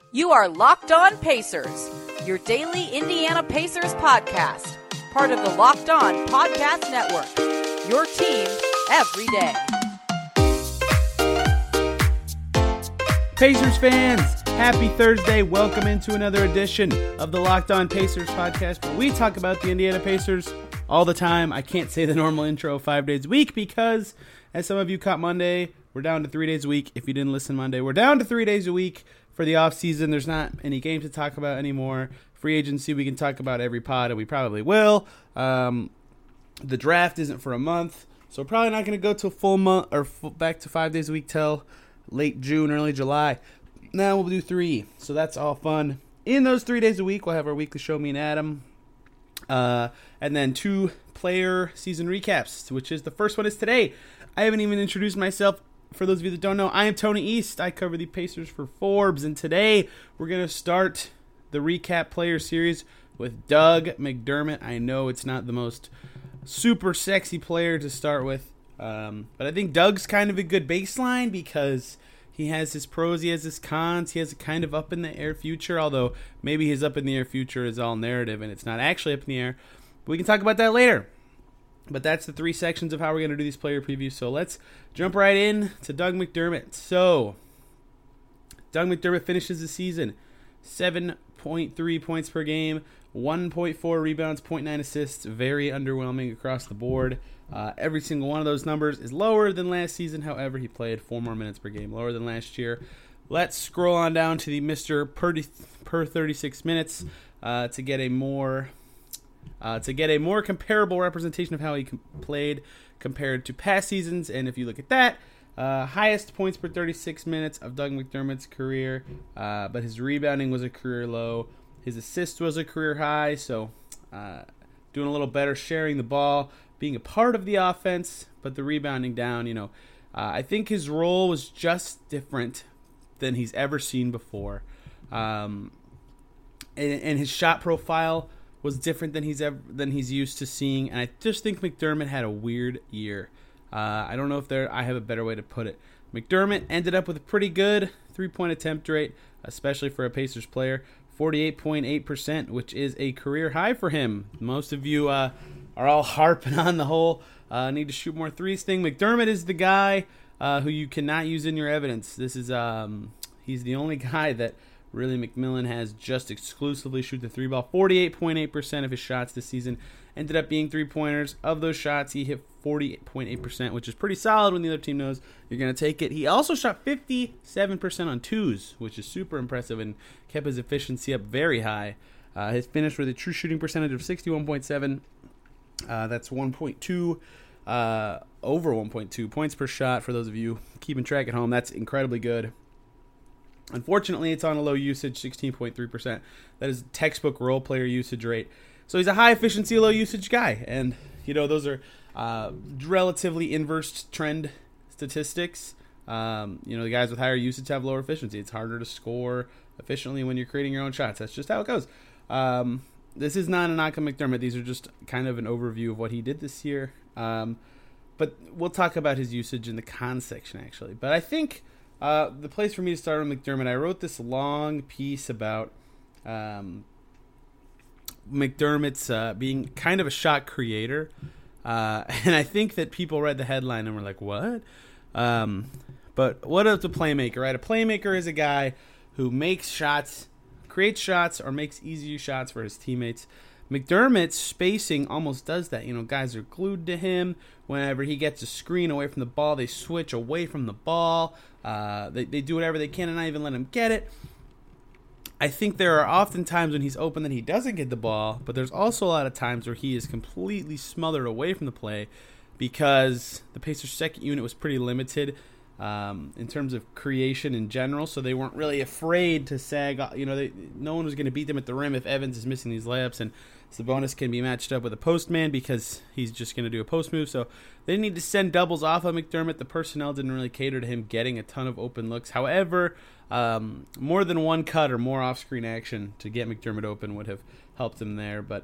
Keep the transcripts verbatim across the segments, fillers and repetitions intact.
You are Locked On Pacers, your daily Indiana Pacers podcast, part of the Locked On Podcast Network, your team every day. Pacers fans, happy Thursday. Welcome into another edition of the Locked On Pacers podcast, where we talk about the Indiana Pacers all the time. I can't say the normal intro five days a week because, as some of you caught Monday, we're down to three days a week. If you didn't listen Monday, we're down to three days a week for the offseason. There's not any games to talk about anymore. Free agency, we can talk about every pod, and we probably will. Um, the draft isn't for a month, so we're probably not going to go to a full month or full, back to five days a week till late June, early July. Now we'll do three, so that's all fun. In those three days a week, we'll have our weekly show, me and Adam, uh, and then two player season recaps, which is the first one is today. I haven't even introduced myself. For those of you that don't know, I am Tony East. I cover the Pacers for Forbes, and today we're going to start the recap player series with Doug McDermott. I know it's not the most super sexy player to start with, um, but I think Doug's kind of a good baseline because he has his pros, he has his cons, he has a kind of up in the air future, although maybe his up in the air future is all narrative and it's not actually up in the air. But we can talk about that later. But that's the three sections of how we're going to do these player previews. So let's jump right in to Doug McDermott. So Doug McDermott finishes the season seven point three points per game, one point four rebounds, zero point nine assists. Very underwhelming across the board. Uh, every single one of those numbers is lower than last season. However, he played four more minutes per game, lower than last year. Let's scroll on down to the Mister per, per thirty-six minutes uh, to get a more... Uh, to get a more comparable representation of how he com- played compared to past seasons. And if you look at that, uh, highest points per thirty-six minutes of Doug McDermott's career, uh, but his rebounding was a career low. His assist was a career high, so uh, doing a little better sharing the ball, being a part of the offense, but the rebounding down, you know. Uh, I think his role was just different than he's ever seen before. Um, and, and his shot profile was different than he's ever than he's used to seeing, and I just think McDermott had a weird year. Uh, I don't know if there I have a better way to put it. McDermott ended up with a pretty good three-point attempt rate, especially for a Pacers player, forty-eight point eight percent, which is a career high for him. Most of you uh, are all harping on the whole uh, need to shoot more threes thing. McDermott is the guy uh, who you cannot use in your evidence. This is um, he's the only guy that really McMillan has just exclusively shoot the three ball. forty-eight point eight percent of his shots this season ended up being three-pointers. Of those shots, he hit forty-eight point eight percent, which is pretty solid when the other team knows you're going to take it. He also shot fifty-seven percent on twos, which is super impressive, and kept his efficiency up very high. Uh, his finish with a true shooting percentage of sixty-one point seven. Uh, that's one point two, uh, over one point two points per shot for those of you keeping track at home. That's incredibly good. Unfortunately, it's on a low usage, sixteen point three percent. That is textbook role player usage rate. So he's a high efficiency, low usage guy. And, you know, those are uh, relatively inverse trend statistics. Um, you know, the guys with higher usage have lower efficiency. It's harder to score efficiently when you're creating your own shots. That's just how it goes. Um, this is not a knock on McDermott. These are just kind of an overview of what he did this year. Um, but we'll talk about his usage in the cons section, actually. But I think... Uh, the place for me to start with McDermott, I wrote this long piece about um, McDermott's uh, being kind of a shot creator. Uh, and I think that people read the headline and were like, what? Um, but what is a playmaker, right? A playmaker is a guy who makes shots, creates shots, or makes easier shots for his teammates. McDermott's spacing almost does that. You know, guys are glued to him. Whenever he gets a screen away from the ball, they switch away from the ball. Uh, they, they do whatever they can and not even let him get it. I think there are often times when he's open that he doesn't get the ball, but there's also a lot of times where he is completely smothered away from the play because the Pacers' second unit was pretty limited um, in terms of creation in general, so they weren't really afraid to sag. You know, they, no one was going to beat them at the rim if Evans is missing these layups, and Sabonis can be matched up with a post man because he's just going to do a post move. So they didn't need to send doubles off of McDermott. The personnel didn't really cater to him getting a ton of open looks. However, um, more than one cut or more off-screen action to get McDermott open would have helped him there. But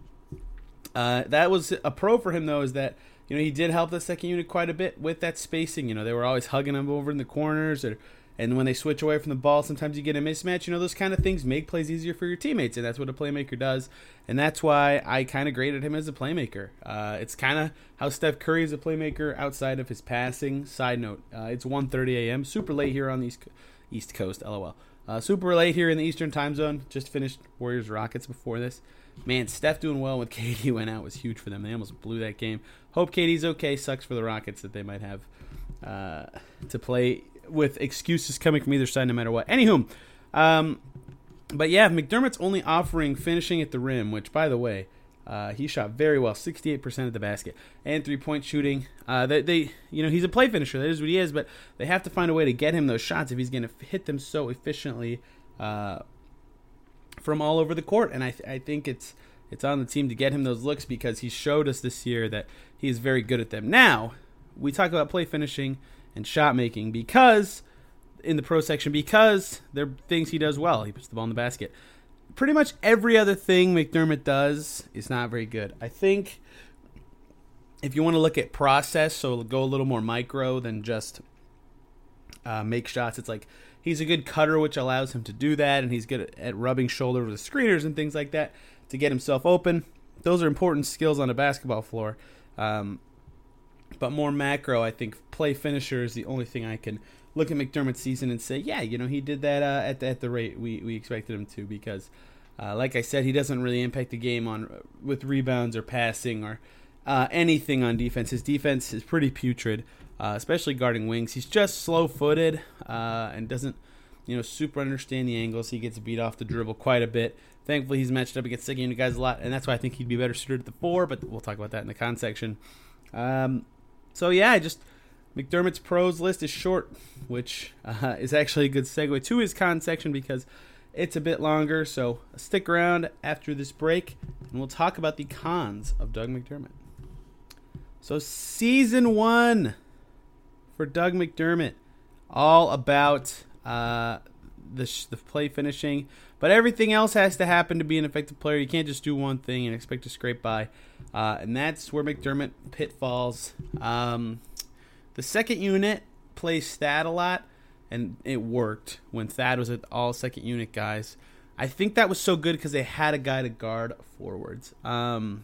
uh, that was a pro for him, though, is that, you know, he did help the second unit quite a bit with that spacing. You know, they were always hugging him over in the corners or And when they switch away from the ball, sometimes you get a mismatch. You know, those kind of things make plays easier for your teammates, and that's what a playmaker does. And that's why I kind of graded him as a playmaker. Uh, it's kind of how Steph Curry is a playmaker outside of his passing. Side note, uh, it's one thirty a.m., super late here on the East, East Coast, LOL. Uh, super late here in the Eastern time zone. Just finished Warriors-Rockets before this. Man, Steph doing well when K D went out was huge for them. They almost blew that game. Hope K D's okay. Sucks for the Rockets that they might have uh, to play with excuses coming from either side no matter what. Anywho, um, but yeah, McDermott's only offering finishing at the rim, which, by the way, uh, he shot very well, sixty-eight percent of the basket, and three-point shooting. Uh, they, they, you know, he's a play finisher. That is what he is, but they have to find a way to get him those shots if he's going to hit them so efficiently uh, from all over the court. And I, th- I think it's it's on the team to get him those looks because he showed us this year that he is very good at them. Now, we talk about play finishing and shot making because in the pro section because they're things he does well. He puts the ball in the basket. Pretty much every other thing McDermott does is not very good. I think if you want to look at process, so go a little more micro than just uh, make shots, it's like he's a good cutter, which allows him to do that, and he's good at rubbing shoulders with screeners and things like that to get himself open. Those are important skills on a basketball floor. Um, But more macro, I think play finisher is the only thing I can look at McDermott's season and say, yeah, you know, he did that uh, at, the, at the rate we, we expected him to because, uh, like I said, he doesn't really impact the game on with rebounds or passing or uh, anything on defense. His defense is pretty putrid, uh, especially guarding wings. He's just slow-footed uh, and doesn't, you know, super understand the angles. He gets beat off the dribble quite a bit. Thankfully, he's matched up against second unit guys a lot, and that's why I think he'd be better suited at the four, but we'll talk about that in the con section. Um, So, yeah, just McDermott's pros list is short, which uh, is actually a good segue to his con section because it's a bit longer. So stick around after this break, and we'll talk about the cons of Doug McDermott. So season one for Doug McDermott, all about uh, the, sh- the play finishing, but everything else has to happen to be an effective player. You can't just do one thing and expect to scrape by. Uh, and that's where McDermott pitfalls. Um, the second unit plays Thad a lot, and it worked when Thad was with all second unit guys. I think that was so good because they had a guy to guard forwards. Um,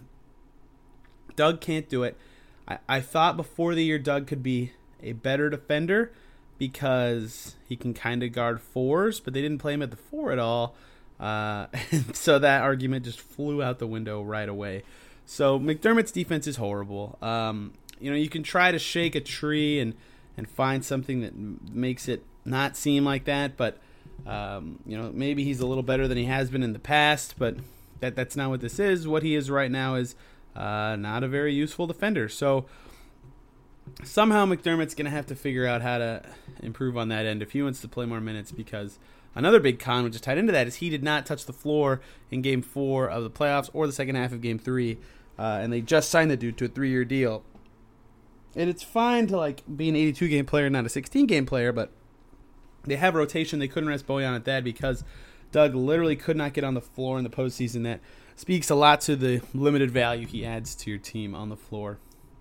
Doug can't do it. I, I thought before the year Doug could be a better defender because he can kind of guard fours, but they didn't play him at the four at all. Uh, and so that argument just flew out the window right away. So McDermott's defense is horrible. Um, you know, you can try to shake a tree and, and find something that m- makes it not seem like that, but um, you know, maybe he's a little better than he has been in the past, but that that's not what this is. What he is right now is uh, not a very useful defender. So somehow McDermott's going to have to figure out how to improve on that end if he wants to play more minutes, because another big con, which is tied into that, is he did not touch the floor in Game four of the playoffs or the second half of Game three, uh, and they just signed the dude to a three-year deal. And it's fine to like be an eighty-two game player, not a sixteen game player, but they have rotation. They couldn't rest Bojan at that because Doug literally could not get on the floor in the postseason. That speaks a lot to the limited value he adds to your team on the floor.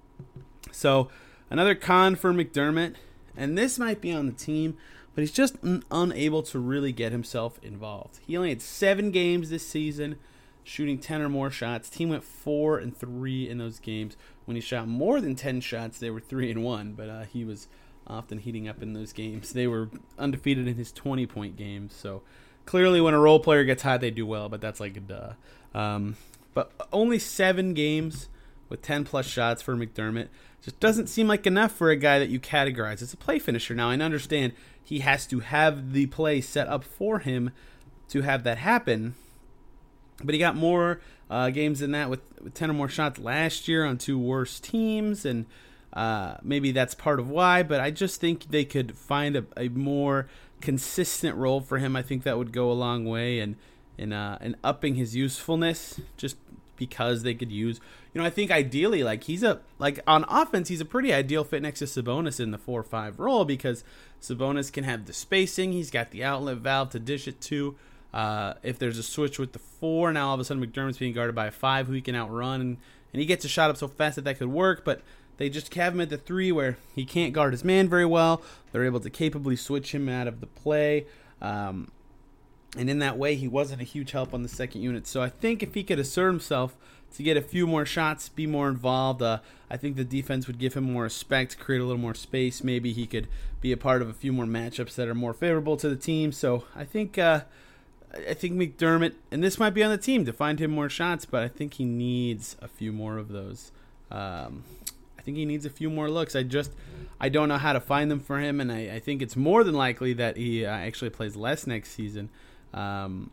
So another con for McDermott, and this might be on the team, but he's just un- unable to really get himself involved. He only had seven games this season, shooting ten or more shots. Team went four and three in those games. When he shot more than ten shots, they were three and one. But uh, he was often heating up in those games. They were undefeated in his twenty point games. So clearly, when a role player gets hot, they do well. But that's like a duh. Um, but only seven games with ten plus shots for McDermott just doesn't seem like enough for a guy that you categorize as a play finisher. Now I understand he has to have the play set up for him to have that happen. But he got more uh, games than that with, with ten or more shots last year on two worse teams, and uh, maybe that's part of why. But I just think they could find a, a more consistent role for him. I think that would go a long way in in, uh, in upping his usefulness, just because they could use. You know, I think ideally, like he's a like on offense, he's a pretty ideal fit next to Sabonis in the four five role because Sabonis can have the spacing. He's got the outlet valve to dish it to. Uh, if there's a switch with the four, now all of a sudden McDermott's being guarded by a five who he can outrun, and, and he gets a shot up so fast that that could work. But they just have him at the three where he can't guard his man very well. They're able to capably switch him out of the play. Um, and in that way, he wasn't a huge help on the second unit. So I think if he could assert himself to get a few more shots, be more involved, uh, I think the defense would give him more respect, create a little more space. Maybe he could be a part of a few more matchups that are more favorable to the team. So I think uh, I think McDermott, and this might be on the team to find him more shots, but I think he needs a few more of those. Um, I think he needs a few more looks. I just I don't know how to find them for him, and I, I think it's more than likely that he uh, actually plays less next season, um,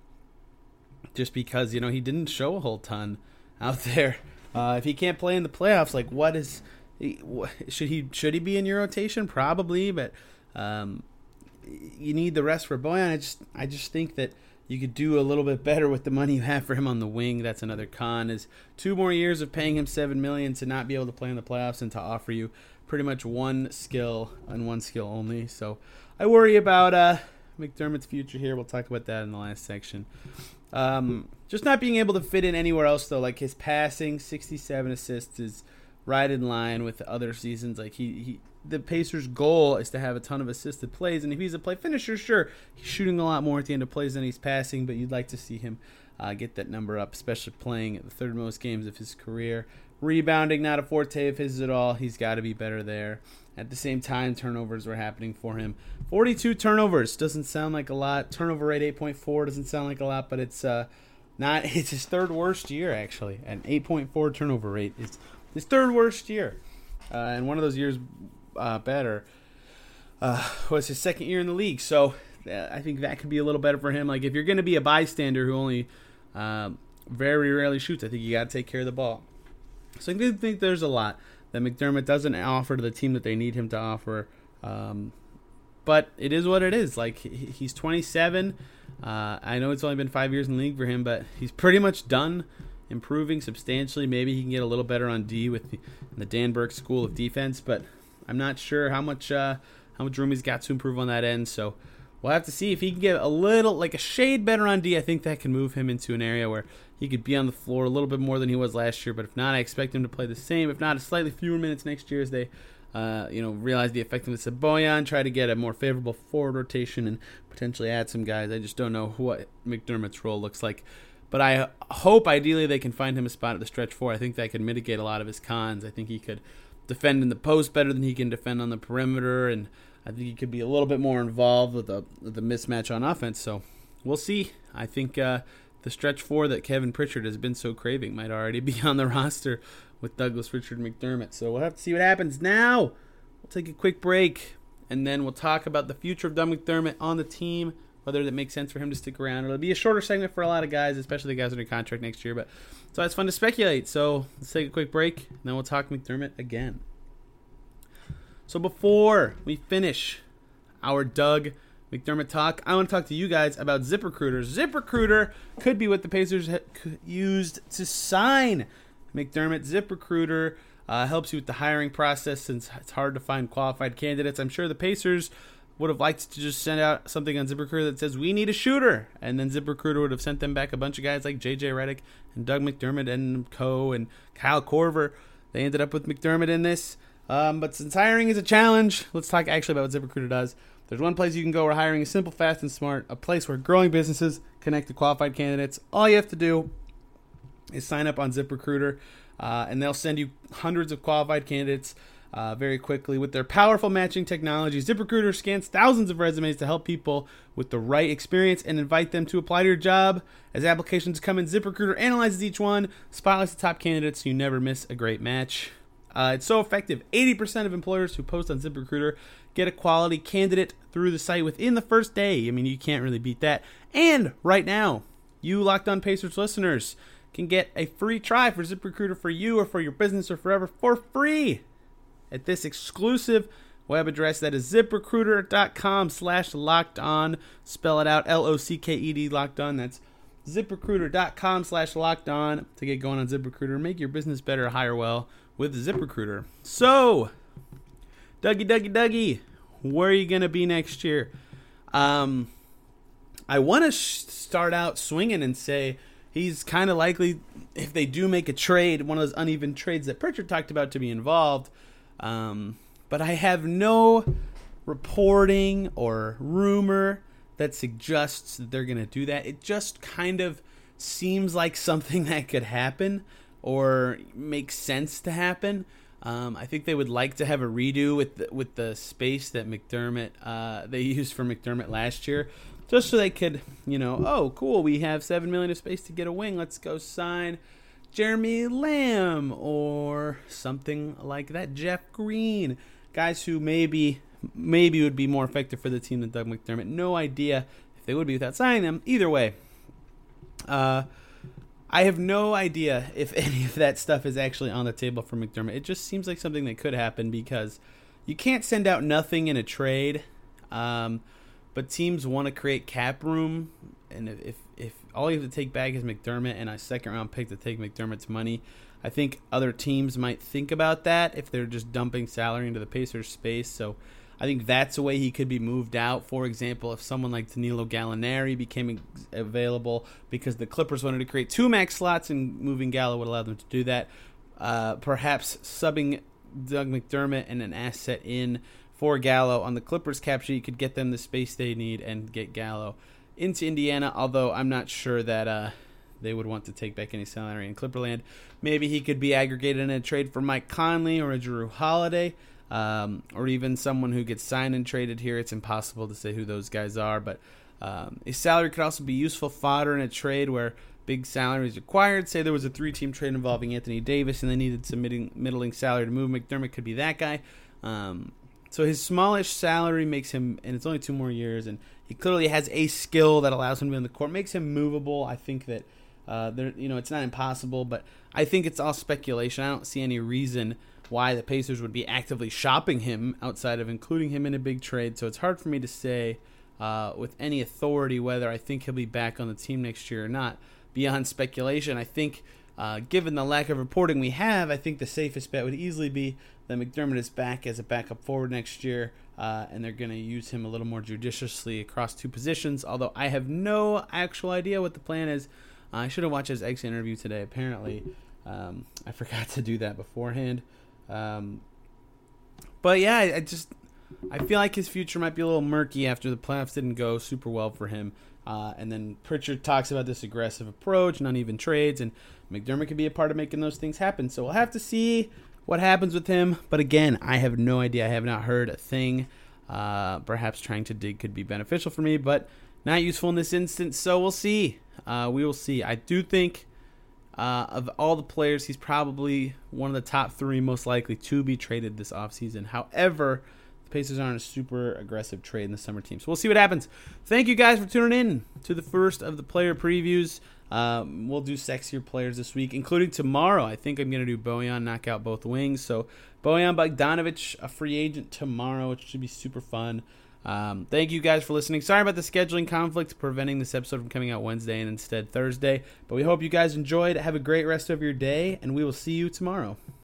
just because, you know, he didn't show a whole ton out there. Uh, if he can't play in the playoffs, like what is he, what, should he should he be in your rotation? Probably, but um, you need the rest for Bojan. I just I just think that you could do a little bit better with the money you have for him on the wing. That's another con, is two more years of paying him seven million dollars to not be able to play in the playoffs and to offer you pretty much one skill and one skill only. So I worry about uh, McDermott's future here. We'll talk about that in the last section. Um, just not being able to fit in anywhere else, though. Like his passing, sixty-seven assists, is right in line with the other seasons. Like he, he the Pacers' goal is to have a ton of assisted plays, and if he's a play finisher, sure, he's shooting a lot more at the end of plays than he's passing, but you'd like to see him uh, get that number up, especially playing at the third most games of his career. Rebounding, not a forte of his at all. He's got to be better there. At the same time, turnovers were happening for him. forty-two turnovers doesn't sound like a lot. Turnover rate eight point four doesn't sound like a lot, but it's uh, not. It's his third worst year, actually. An eight point four turnover rate is his third worst year. Uh, and one of those years uh, better uh, was his second year in the league. So uh, I think that could be a little better for him. Like if you're going to be a bystander who only uh, very rarely shoots, I think you got to take care of the ball. So I do think there's a lot that McDermott doesn't offer to the team that they need him to offer. Um, but it is what it is. Like he's twenty-seven. Uh, I know it's only been five years in the league for him, but he's pretty much done improving substantially. Maybe he can get a little better on D with the, the Dan Burke School of Defense, but I'm not sure how much uh, how much room he's got to improve on that end. So we'll have to see if he can get a little, like a shade better on D. I think that can move him into an area where he could be on the floor a little bit more than he was last year. But if not, I expect him to play the same, if not slightly fewer minutes next year as they uh, you know, realize the effectiveness of Bojan, try to get a more favorable forward rotation and potentially add some guys. I just don't know what McDermott's role looks like. But I hope ideally they can find him a spot at the stretch four. I think that could mitigate a lot of his cons. I think he could defend in the post better than he can defend on the perimeter, and I think he could be a little bit more involved with the, with the mismatch on offense. So we'll see. I think uh, the stretch four that Kevin Pritchard has been so craving might already be on the roster with Douglas Richard McDermott. So we'll have to see what happens. Now we'll take a quick break, and then we'll talk about the future of Doug McDermott on the team, whether that makes sense for him to stick around. It'll be a shorter segment for a lot of guys, especially the guys under contract next year. But so it's fun to speculate. So let's take a quick break, and then we'll talk McDermott again. So before we finish our Doug McDermott talk, I want to talk to you guys about ZipRecruiter. ZipRecruiter could be what the Pacers used to sign McDermott. ZipRecruiter uh, helps you with the hiring process since it's hard to find qualified candidates. I'm sure the Pacers would have liked to just send out something on ZipRecruiter that says, we need a shooter. And then ZipRecruiter would have sent them back a bunch of guys like J J Redick and Doug McDermott and co. and Kyle Korver. They ended up with McDermott in this. Um, but since hiring is a challenge, let's talk actually about what ZipRecruiter does. There's one place you can go where hiring is simple, fast, and smart. A place where growing businesses connect to qualified candidates. All you have to do is sign up on ZipRecruiter, uh, and they'll send you hundreds of qualified candidates Uh, very quickly. With their powerful matching technology, ZipRecruiter scans thousands of resumes to help people with the right experience and invite them to apply to your job. As applications come in, ZipRecruiter analyzes each one, spotlights the top candidates so you never miss a great match. Uh, it's so effective. eighty percent of employers who post on ZipRecruiter get a quality candidate through the site within the first day. I mean, you can't really beat that. And right now, you Locked On Pacers listeners can get a free try for ZipRecruiter for you or for your business or forever for free at this exclusive web address. That is ZipRecruiter.com slash locked on. Spell it out, L O C K E D, locked on. That's ZipRecruiter.com slash locked on to get going on ZipRecruiter. Make your business better, hire well with ZipRecruiter. So, Dougie, Dougie, Dougie, where are you going to be next year? Um, I want to sh- start out swinging and say he's kind of likely, if they do make a trade, one of those uneven trades that Pritchard talked about, to be involved. Um, but I have no reporting or rumor that suggests that they're going to do that. It just kind of seems like something that could happen or makes sense to happen. Um, I think they would like to have a redo with the, with the space that McDermott uh, they used for McDermott last year, just so they could, you know, oh, cool, we have seven million dollars of space to get a wing. Let's go sign Jeremy Lamb or something like that. Jeff Green, guys who maybe maybe would be more effective for the team than Doug McDermott. No idea if they would be without signing them. Either way, uh, I have no idea if any of that stuff is actually on the table for McDermott. It just seems like something that could happen because you can't send out nothing in a trade, um, but teams want to create cap room, and if, if if all you have to take back is McDermott and a second round pick to take McDermott's money, I think other teams might think about that if they're just dumping salary into the Pacers space. So I think that's a way he could be moved out. For example, if someone like Danilo Gallinari became available because the Clippers wanted to create two max slots and moving Gallo would allow them to do that, uh, perhaps subbing Doug McDermott and an asset in for Gallo on the Clippers cap sheet could get them the space they need and get Gallo into Indiana, although I'm not sure that uh, they would want to take back any salary in Clipperland. Maybe he could be aggregated in a trade for Mike Conley or a Jrue Holiday. Um, or even someone who gets signed and traded here. It's impossible to say who those guys are, but um, his salary could also be useful fodder in a trade where big salary is required. Say there was a three-team trade involving Anthony Davis and they needed some middling salary to move. McDermott could be that guy. Um, so his smallish salary makes him, and it's only two more years, and he clearly has a skill that allows him to be on the court, makes him movable. I think that uh, there, you know, it's not impossible, but I think it's all speculation. I don't see any reason why the Pacers would be actively shopping him outside of including him in a big trade. So it's hard for me to say uh, with any authority whether I think he'll be back on the team next year or not. Beyond speculation, I think uh, given the lack of reporting we have, I think the safest bet would easily be that McDermott is back as a backup forward next year, uh, and they're going to use him a little more judiciously across two positions, although I have no actual idea what the plan is. Uh, I should have watched his exit interview today, apparently. Um, I forgot to do that beforehand. Um, but yeah, I, I just I feel like his future might be a little murky after the playoffs didn't go super well for him. Uh, and then Pritchard talks about this aggressive approach, not even trades, and McDermott could be a part of making those things happen. So we'll have to see what happens with him. But again, I have no idea. I have not heard a thing. Uh, perhaps trying to dig could be beneficial for me, but not useful in this instance. So we'll see. Uh, we will see. I do think. Uh, of all the players, he's probably one of the top three most likely to be traded this offseason. However, the Pacers aren't a super aggressive trade in the summer team. So we'll see what happens. Thank you guys for tuning in to the first of the player previews. Um, we'll do sexier players this week, including tomorrow. I think I'm going to do Bojan, knock out both wings. So Bojan Bogdanovic, a free agent tomorrow, which should be super fun. Um, thank you guys for listening. Sorry about the scheduling conflict preventing this episode from coming out Wednesday and instead Thursday, but we hope you guys enjoyed. Have a great rest of your day, and we will see you tomorrow.